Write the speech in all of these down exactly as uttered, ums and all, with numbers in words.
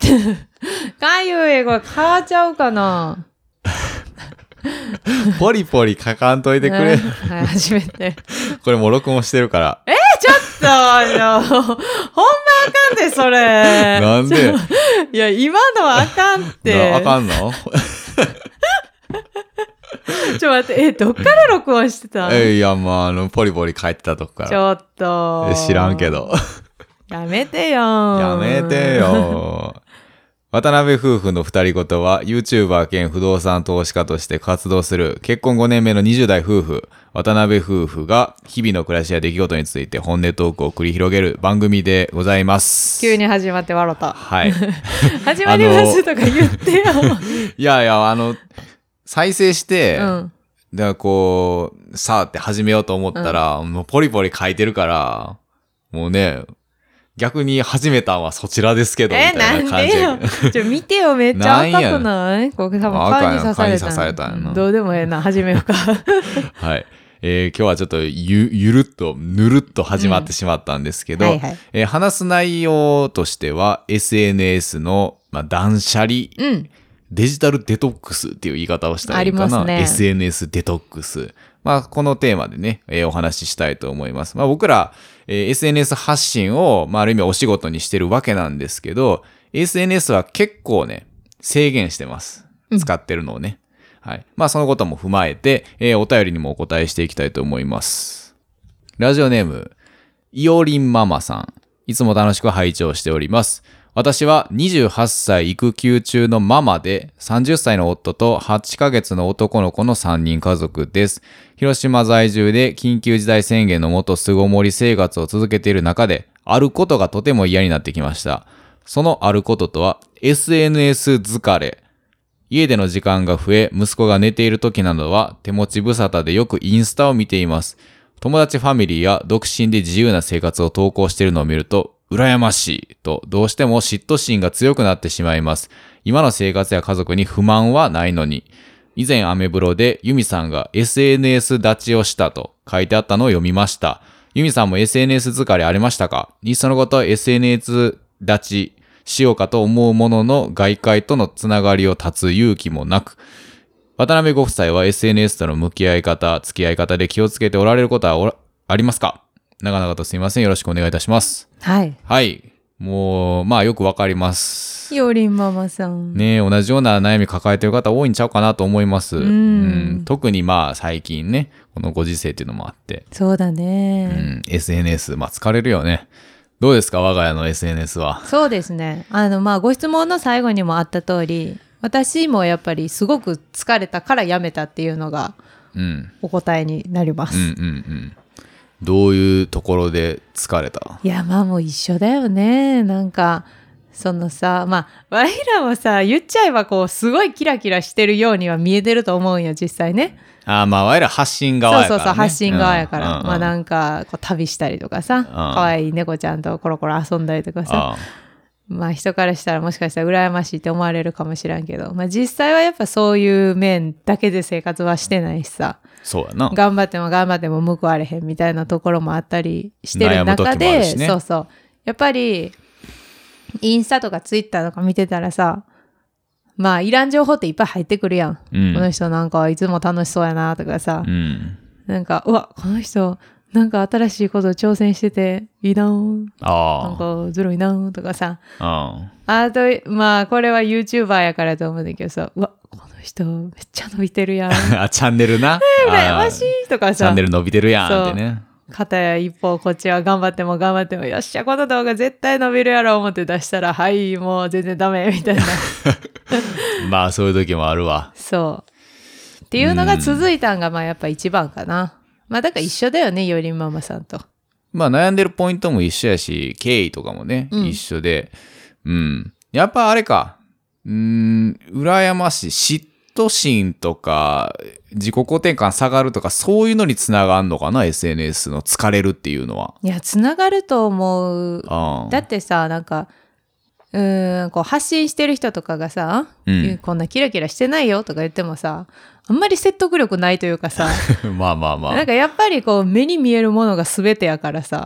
かゆい、これ変わっちゃうかな。 ポリポリ書かんといてくれ。 はい、初めて。 これもう録音してるから。 えー、ちょっと、ほんまあかんで、それ。 なんで？ いや、今のはあかんって。 あかんの？ ちょっと待って、え、どっから録音してた？ えいや、まあ、あの、ポリポリ書いてたとこから。 ちょっと。 知らんけど。 やめてよ。 やめてよ。渡辺夫婦の二人ごとは YouTuber 兼不動産投資家として活動する結婚ごねんめのにじゅう代夫婦渡辺夫婦が日々の暮らしや出来事について本音トークを繰り広げる番組でございます。 急に始まって笑った。 はい。 始まりますとか言ってよ。 いやいや、あの、再生して、 うん、 だからこう、さあって始めようと思ったら、うん、もうポリポリ書いてるから、もうね、逆に始めたんはそちらですけど、みたいな感じ。 え、なんでよ。ちょ、見てよ、めっちゃ赤くないこれ多分顔に刺された。 刺されたんやな。 どうでもええな、始めようか。 はい。えー、今日はちょっとゆ、ゆるっと、ぬるっと始まってしまったんですけど、うん、はいはい、えー、話す内容としては、エスエヌエス の、まあ、断捨離、うん、デジタルデトックスっていう言い方をしたらいいかな。ありますね。エスエヌエス デトックス。まあ、このテーマでね、えー、お話ししたいと思います。まあ、僕ら、えー、エスエヌエス 発信を、まあ、ある意味お仕事にしてるわけなんですけど、エスエヌエス は結構ね、制限してます。使ってるのをね。うん、はい。まあ、そのことも踏まえて、えー、お便りにもお答えしていきたいと思います。ラジオネーム、いおりんママさん。いつも楽しく拝聴しております。私はにじゅうはっさい育休中のママでさんじゅっさいの夫とはちかげつの男の子のさんにん家族です。広島在住で緊急事態宣言のもと巣ごもり生活を続けている中であることがとても嫌になってきました。そのあることとは エスエヌエス 疲れ。家での時間が増え息子が寝ている時などは手持ち無沙汰でよくインスタを見ています。友達ファミリーや独身で自由な生活を投稿しているのを見ると羨ましいとどうしても嫉妬心が強くなってしまいます。今の生活や家族に不満はないのに。以前アメブロでユミさんが エスエヌエス 立ちをしたと書いてあったのを読みました。ユミさんも エスエヌエス 疲れありましたか？いっそのこと エスエヌエス 立ちしようかと思うものの外界とのつながりを断つ勇気もなく、渡辺ご夫妻は エスエヌエス との向き合い方、付き合い方で気をつけておられることはおらありますか？長々とすいません。よろしくお願いいたします。 はい。 はい。もう、まあよくわかります。 よりんママさん。 ねえ、同じような悩み抱えてる方多いんちゃうかなと思います。うん、うん。特にまあ最近ね、このご時世っていうのもあって。 そうだね。 うん。エスエヌエス、まあ疲れるよね。どうですか我が家の エスエヌエス は。 そうですね。あの、まあご質問の最後にもあった通り、私もやっぱりすごく疲れたからやめたっていうのが、うん、お答えになります。 うんうんうん。どういうところで疲れた？ いや、まあもう一緒だよね。なんか、そのさ、まあ、我らもさ、言っちゃえばこう、すごいキラキラしてるようには見えてると思うんよ、実際ね。 ああ、まあ、我ら発信側やからね。 そうそうそう、発信側やから。 うんうんうん、 まあなんか、こう旅したりとかさ、可愛い猫ちゃんとコロコロ遊んだりとかさ。まあ人からしたらもしかしたら羨ましいって思われるかもしれんけど、まあ実際はやっぱそういう面だけで生活はしてないしさ。 そうやな。 頑張っても頑張っても報われへんみたいなところもあったりしてる中で、ね、そうそう。やっぱり、インスタとかツイッターとか見てたらさ、まあいらん情報っていっぱい入ってくるやん。うん、この人なんかいつも楽しそうやなとかさ、うん、なんか、うわ、この人、なんか新しいこと挑戦してていいなぁ。なんかずるいなぁとかさ。ああと、まあこれは YouTuber やからと思うんだけどさ、うわ、この人めっちゃ伸びてるやん。 あ、チャンネルな。 えー、羨ましいとかさ。 チャンネル伸びてるやんってね。 片や一方こっちは頑張っても頑張ってもよっしゃこの動画絶対伸びるやろ思って出したらはいもう全然ダメみたいな。 まあそういう時もあるわ。 そうっていうのが続いたんがまあやっぱ一番かな。まあだから一緒だよね、よりんママさんと。 まあ悩んでるポイントも一緒やし、経緯とかもね、うん、一緒で。うん。やっぱあれか。うーん、羨ましい。嫉妬心とか、自己肯定感下がるとか、そういうのにつながんのかな、エスエヌエス の疲れるっていうのは。 いや、つながると思う。だってさ、なんか、うーん、こう発信してる人とかがさ、うん、こんなキラキラしてないよとか言ってもさ、あんまり説得力ないというかさまあまあまあなんかやっぱりこう目に見えるものが全てやからさ、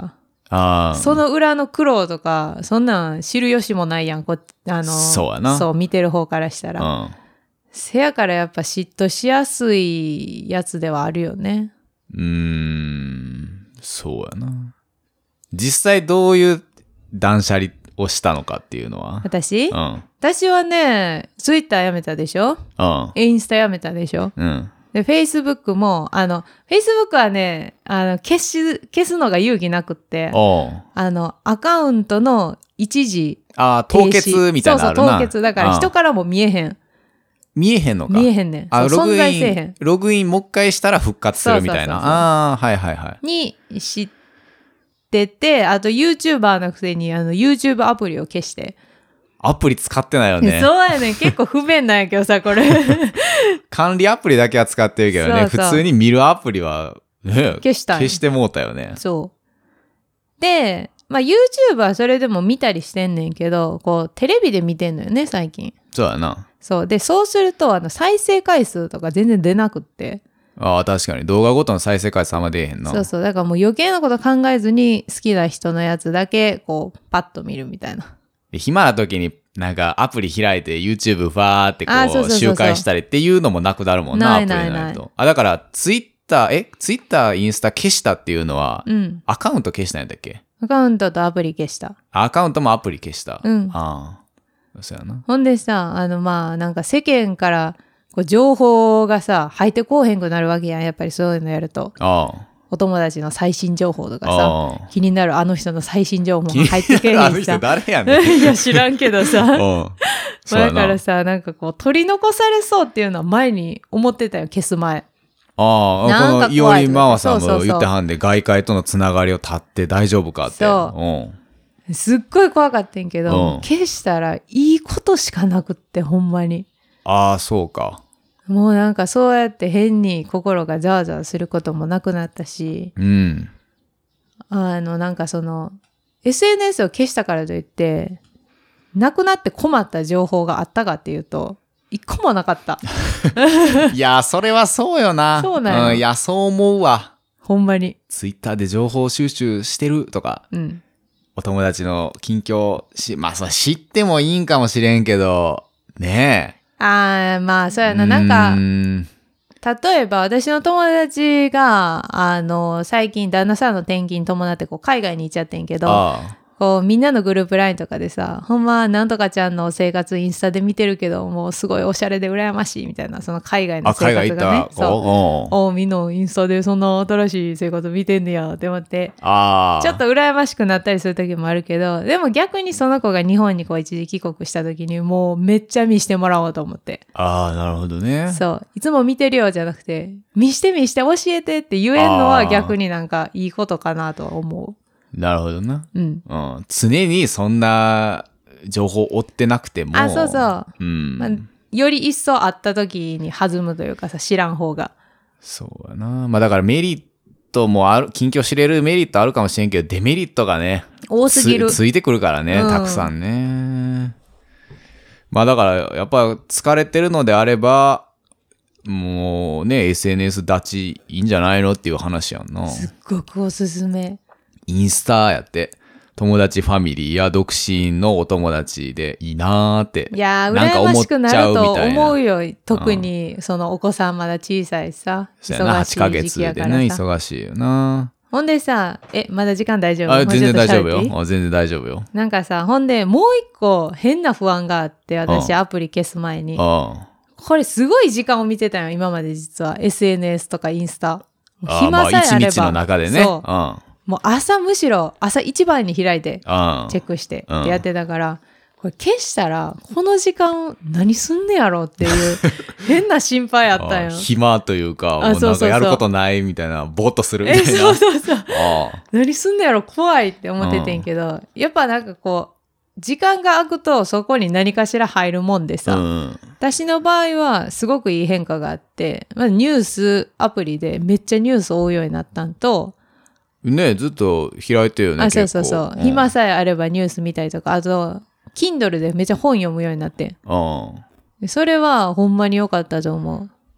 あその裏の苦労とかそんなん知る由もないやんこあのそうやなそう見てる方からしたら、 うん、 せやからやっぱ嫉妬しやすいやつではあるよね。 うーんそうやな。実際どういう断捨離をしたのかっていうのは。 私、 うん、 私はねツイッターやめたでしょ、 うん、 インスタやめたでしょ、 うん、 でフェイスブックもあのフェイスブックはねあの消し消すのが勇気なくっておあのアカウントの一時あ凍結みたいなのあるな。 そうそう凍結だから人からも見えへん。 見えへんのか。 見えへんねん。 あそうログイン存在せえへん。 ログインもう一回したら復活するみたいな。 そうそうそうそうああはいはいはい。 に知ってて、あと YouTuber のくせにあの YouTube アプリを消して。 アプリ使ってないよね。 そうやねん。結構不便なんやけどさ、これ。 管理アプリだけは使ってるけどね。 そうそう普通に見るアプリは、ね、 消したんや消してもうたよね。 そう。で、まあ YouTube はそれでも見たりしてんねんけど、こうテレビで見てんのよね、最近。 そうやな。 そう。で、そうすると、あの、再生回数とか全然出なくって。 ああ、確かに。動画ごとの再生回数あんま出えへんな。 そうそう。だからもう余計なこと考えずに、好きな人のやつだけ、こう、パッと見るみたいな。 で暇な時に、なんかアプリ開いて YouTube ファーってこう、 あそうそうそうそう周回したりっていうのもなくなるもんな、 ないないないアプリになると。あ、だから、Twitter、え ?Twitter、インスタ消したっていうのは、 うん。 アカウント消したんやったっけ？ アカウントとアプリ消した。 アカウントもアプリ消した。 うんああ。そうやな。 ほんでさ、あのまあなんか世間からこう情報がさ入ってこうへんくなるわけやん。やっぱりそういうのやると。 ああ。 お友達の最新情報とかあさ、 あ気になるあの人の最新情報が入ってけへんしさ。 あの人誰やねん。 いや知らんけどさ。 うん。そうやだからな。 さ、なんかこう取り残されそうっていうのは前に思ってたよ、消す前。 ああ、 なんかこのいおりまわさんもそうそうそう言ってはんで、外界とのつながりを断って大丈夫かって。 そううん。 すっごい怖かったんけど、 うん消したらいいことしかなくってほんまに。 ああ、そうか。 もうなんかそうやって変に心がざわざわすることもなくなったし、 うん。 あのなんかその エスエヌエス を消したからといってなくなって困った情報があったかっていうと一個もなかった。 いや、それはそうよな。 そうなんよん。いや、そう思うわ。 ほんまに。 ツイッターで情報収集してるとか、 うん。 お友達の近況し、まあ、そう知ってもいいんかもしれんけど、ねえ。 ああまあそうやうな。なんかーん例えば私の友達があの最近旦那さんの転勤伴ってこう海外に行っちゃってんけど、 あこうみんなのグループラインとかでさ、ほんまなんとかちゃんの生活インスタで見てるけどもうすごいおしゃれで羨ましいみたいな、その海外あ。あ、 の生海外行った。 活がね、そうおうおうおみんなインスタでそんな新しい生活見てんねやって思ってああ。 ちょっと羨ましくなったりする時もあるけど、でも逆にその子が日本にこう一時帰国した時にもうめっちゃ見してもらおうと思って、 ああ、なるほどね。 そういつも見てるよじゃなくて見して見して教えてって言えんのは逆になんかいいことかなとは思なるほどな。 う。うんうん。常にそんな情報を追ってなくても。 あそうそう、 うん。 まあ、より一層会った時に弾むというかさ、知らん方が。 そうやな。まあだからメリットもある、近況知れるメリットあるかもしれんけど、デメリットがね、 多すぎる。 つ、ついてくるからね、 うんたくさんね。まあだからやっぱ疲れてるのであれば、もうね、エスエヌエス 立ちいいんじゃないのっていう話やんな。 すっごくおすすめ。 インスタやって、友達ファミリーや独身のお友達でいいなーって。 いやー、 なんか羨ましくなると思っちゃうみたいな思うよ。特に、そのお子さんまだ小さいさ、 そうやな、 忙しはちかげい時つでね、 期やからさ。 忙しいよな。 ほんでさ、え、まだ時間大丈夫？ あ、全然大丈夫もうちょっと喋っていいよ。あ全然大丈夫よ。 なんかさ、ほんで、もう一個変な不安があって、私うんアプリ消す前に。 あこれすごい時間を見てたよ、今まで実は。エスエヌエス とかインスタ。 あ。 暇さえあれば。 まあ、一日の中でね。 そう。 うん。 もう朝むしろ、朝一番に開いて、 うん。 チェックしてってやってたから、これ消したら、この時間何すんねやろっていう変な心配あったんよ。 暇というか、 あもうなんそうそうそうかやることないみたいな、ぼーっとするみたいえ、 な。 そうそうそう。 あ何すんねやろ怖いって思っててんけど、やっぱなんかこう、時間が空くとそこに何かしら入るもんであ。 さ、 うん。 私の場合はすごくいい変化があって、まずニュースアプリでめっちゃニュース追うようになったんと、 ねずっと開いてるよね。 あ、そうそうそう。 ん暇さえあればニュース見たりとか、あと、Kindle でめっちゃ本読むようになってん。 うん。 でそれはほんまに良かったと思う。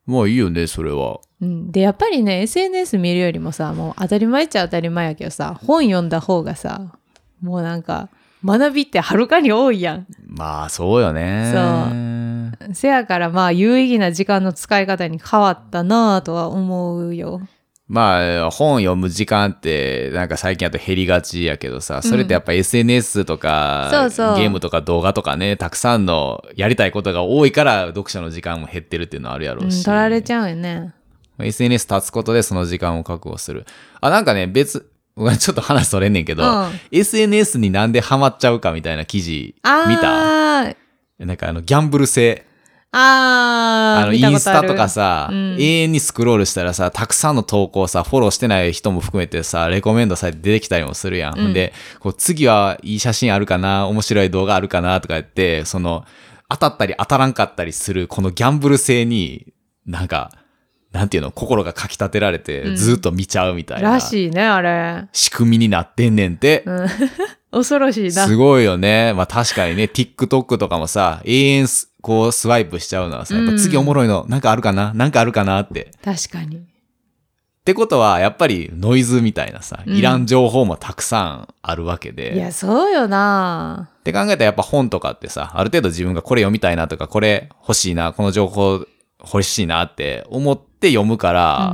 まあいいよね、それは。 うん、でやっぱりね エスエヌエス 見るよりもさ、もう当たり前っちゃ当たり前やけどさ、本読んだ方がさ、もうなんか学びってはるかに多いやん。 まあそうよね。 そう。せやからまあ有意義な時間の使い方に変わったなぁとは思うよ。 まあ本読む時間ってなんか最近だと減りがちやけどさ、それってやっぱ エスエヌエス とか、うん、そうそうゲームとか動画とかね、たくさんのやりたいことが多いから読書の時間も減ってるっていうのはあるやろうし、 うん、取られちゃうよね。 エスエヌエス 立つことでその時間を確保する。あ、なんかね、別、ちょっと話それんねんけど、うん、エスエヌエス になんでハマっちゃうかみたいな記事見た？なんかあのギャンブル性。 あー、 あのインスタとかさ、うん、永遠にスクロールしたらさ、たくさんの投稿さ、フォローしてない人も含めてさ、レコメンドされて出てきたりもするやん。うん、で、こう次はいい写真あるかな、面白い動画あるかなとか言って、その当たったり当たらんかったりするこのギャンブル性になんか、なんていうの、心がかき立てられてずっと見ちゃうみたいな、うん、 らしいね、あれ仕組みになってんねんって、うん、 恐ろしいな。 すごいよね。まあ確かにね、TikTok とかもさ、永遠こうスワイプしちゃうのはさ、やっぱ次おもろいのなんかあるかな、なんかあるかなって。 確かに。 ってことはやっぱりノイズみたいなさ、いらん情報もたくさんあるわけで、 うん、いやそうよなって考えたらやっぱ本とかってさ、ある程度自分がこれ読みたいなとか、これ欲しいな、この情報欲しいなって思って読むから、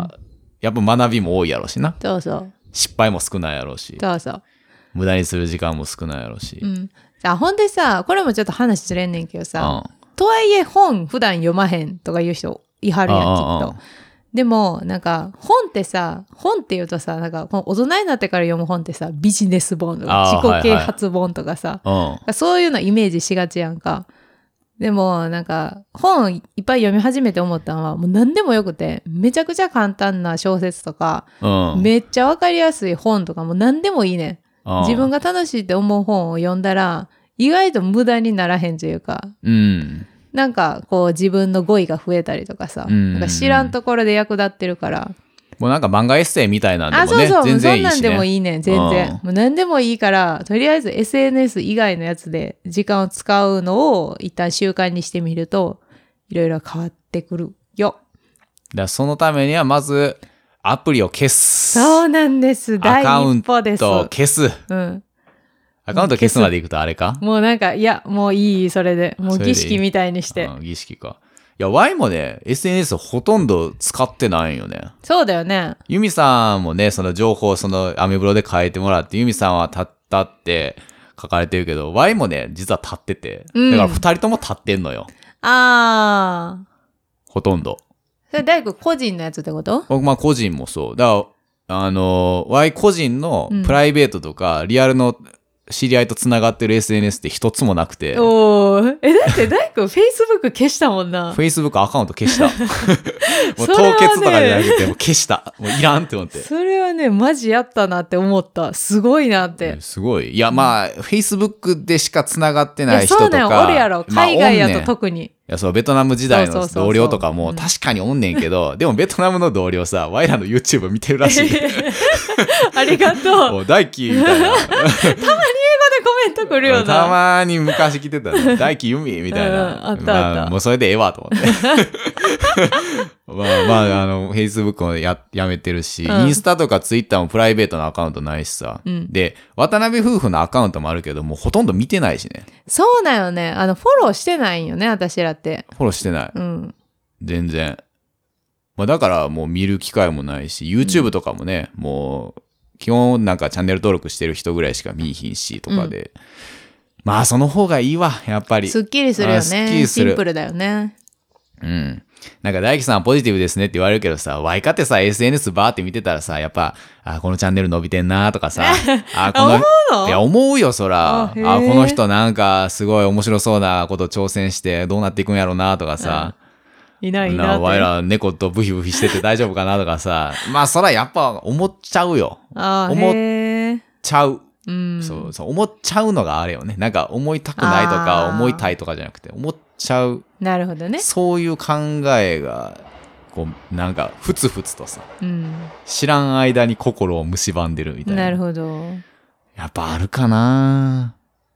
うん、やっぱ学びも多いやろうしな。 そうそう。 失敗も少ないやろうし。 そうそう。 無駄にする時間も少ないやろうし。 うん。じゃあほんでさ、これもちょっと話ずれんねんけどさ、うん、とはいえ本普段読まへんとか言う人いはるやん、きっと。でもなんか本ってさ、本って言うとさ、なんかこの大人になってから読む本ってさ、ビジネス本とか自己啓発本とかさ、はいはい、そういうのイメージしがちやんか。でもなんか本いっぱい読み始めて思ったのは、もう何でもよくて、めちゃくちゃ簡単な小説とか、うん、めっちゃわかりやすい本とかも何でもいいねん。自分が楽しいって思う本を読んだら意外と無駄にならへんというか、うん、なんかこう自分の語彙が増えたりとかさ、うん、なんか知らんところで役立ってるから、 もうなんか漫画エッセイみたいなんでもね、あ、そうそう、全然いいしね。そんなんでもいいね、全然。もう何でもいいから、とりあえず エスエヌエス 以外のやつで時間を使うのを一旦習慣にしてみると、いろいろ変わってくるよ。 だそのためにはまずアプリを消す。 そうなんです。第一歩です。 アカウント消す。うん。アカウント消すまでいくとあれか？ もうなんか、いや、もういい、それで。もう儀式みたいにして。 うん、儀式か。いや、Y もね、エスエヌエス ほとんど使ってないんよね。 そうだよね。 ユミさんもね、その情報、そのアメブロで変えてもらって、ユミさんは立ったって書かれてるけど、Y もね、実は立ってて。うん、だから二人とも立ってんのよ。 あー。 ほとんど。 それ大工個人のやつってこと？ まあ個人もそう。だから、あの、Y 個人のプライベートとか、うん、リアルの知り合いとつながってる エスエヌエス って一つもなくて。 おー。え、だって大工 Facebook 消したもんな。 Facebook アカウント消した。もう凍結とかじゃなくて、もう消した。もういらんって思って。 それはね、マジやったなって思った。すごいなって。 すごい。いや、まあ、Facebook でしかつながってない人とか。 いや、そうだよ、おるやろ。海外やと特に。まあ、 いや、そう、ベトナム時代の同僚とかも確かにおんねんけど、うん、でもベトナムの同僚さ、ワイらの YouTube 見てるらしい。 ありがとう。 大輝みたいな。たまに英語でコメント来るよな。 たまに昔来てた、ね。大輝由美みたいな。 うん、あったあった、 まあ。もうそれでええわと思って。まあまあ、あの、Facebook もや、やめてるし、うん、インスタとか Twitter もプライベートのアカウントないしさ。うん、で、渡辺夫婦のアカウントもあるけど、もうほとんど見てないしね。 そうだよね。あの、フォローしてないんよね、私らって。 フォローしてない。うん。全然。まあだからもう見る機会もないし、YouTube とかもね、うん、もう、基本なんかチャンネル登録してる人ぐらいしか見いひんしとかで。うん、まあその方がいいわ、やっぱり。 すっきりするよね。すっきりする。シンプルだよね。 うん。なんか大輝さんポジティブですねって言われるけどさ、ワイカってさ エスエヌエス バーって見てたらさ、やっぱあこのチャンネル伸びてんなとかさ、 あこの思うの？ いや思うよそら、あこの人なんかすごい面白そうなこと挑戦してどうなっていくんやろうなとかさ、 いないいなって。 ワイら猫とブヒブヒしてて大丈夫かなとかさ、まあそらやっぱ思っちゃうよ。 あ思っちゃう。 うん、 そうそう思っちゃうのがあれよね。なんか思いたくないとか思いたいとかじゃなくて思っちゃう。 なるほどね。 そういう考えがこうなんかふつふつとさ、うん、知らん間に心を蝕んでるみたいな。 なるほど。 やっぱあるかな。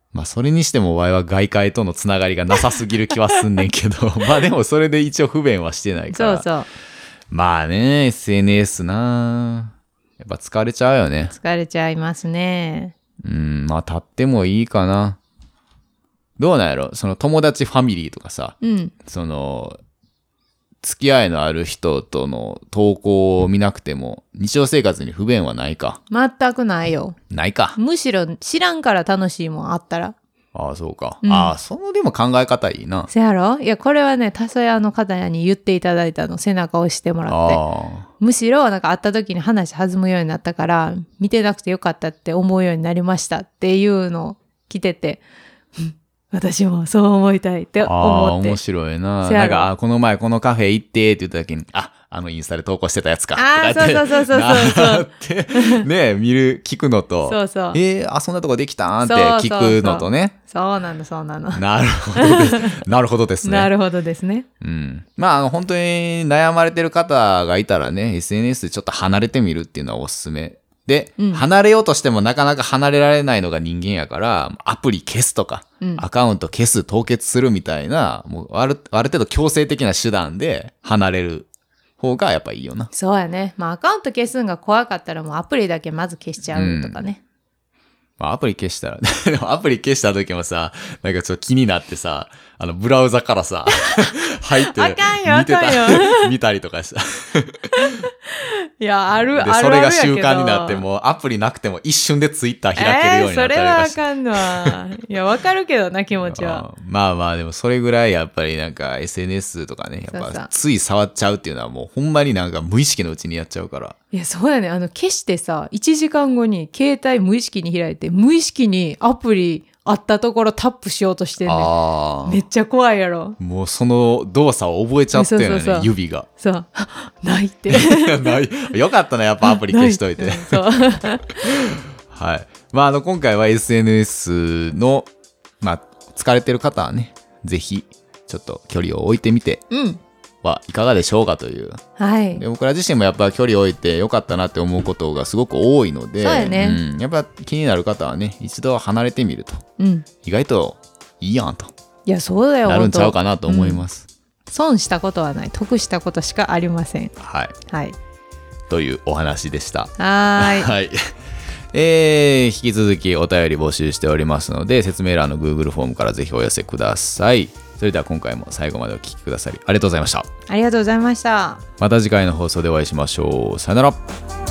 まあそれにしてもワイは外界とのつながりがなさすぎる気はすんねんけどまあでもそれで一応不便はしてないから。 そうそう。 まあね エスエヌエス なやっぱ疲れちゃうよね。 疲れちゃいますね。 うんまあ立ってもいいかな。どうなんやろその友達ファミリーとかさ、 うん、 その付き合いのある人との投稿を見なくても日常生活に不便はないか。 全くないよ。 ないか。 むしろ知らんから楽しいもんあったら。 ああそうか、 うん、 ああそのでも考え方いいな。 せやろ。いやこれはね多数屋の方に言っていただいたの。背中を押してもらって。あむしろなんか会った時に話弾むようになったから見てなくてよかったって思うようになりましたっていうのを来てて私もそう思いたいって思って。ああ面白いな。なんかあこの前このカフェ行ってって言った時にああのインスタで投稿してたやつかああそうそうそうそうそうってね見る聞くのとそうそうえー、あそんなとこできたんって聞くのとね。 そうなのそうなの。 なるほどですなるほどですね。 なるほどですね。 うんまああの本当に悩まれてる方がいたらね エスエヌエス でちょっと離れてみるっていうのはおすすめで、うん、離れようとしてもなかなか離れられないのが人間やからアプリ消すとか、うん、アカウント消す凍結するみたいなもうある、ある程度強制的な手段で離れる方がやっぱいいよな。 そうやね。まあアカウント消すんが怖かったらもうアプリだけまず消しちゃうとかね、うんまあ、アプリ消したらでもアプリ消した時もさなんかちょっと気になってさあのブラウザからさ入ってあかんよ見てたあかんよ見たりとかしたいやあるであるあるそれが習慣になってもうアプリなくても一瞬でツイッター開けるようになったりとかして、 えー、それはあかんのいやわかるけどな気持ちはまあまあでもそれぐらいやっぱりなんか エスエヌエス とかねやっぱつい触っちゃうっていうのはもうほんまになんか無意識のうちにやっちゃうから。 いやそうやね。あの消してさいちじかんごに携帯無意識に開いて無意識にアプリあったところタップしようとしてんねん。めっちゃ怖いやろ。 もうその動作を覚えちゃってるよね。そうそうそう指がそうないってないよかったなやっぱアプリ消しといてそうはいまああの今回は エスエヌエス のまあ疲れてる方はねぜひちょっと距離を置いてみて、 うんはいかがでしょうかという、 はい、 で僕ら自身もやっぱ距離を置いてよかったなって思うことがすごく多いのでそうやね、 うん、やっぱ気になる方はね一度離れてみると、うん、意外といいやんといやそうだよなるんちゃうかなと思います、 うん、損したことはない得したことしかありません。 はい、 はい、 というお話でした。 はいはいえー、引き続きお便り募集しておりますので説明欄の Google フォームからぜひお寄せください。それでは今回も最後までお聞きくださりありがとうございました。 ありがとうございました。 また次回の放送でお会いしましょう。さよなら。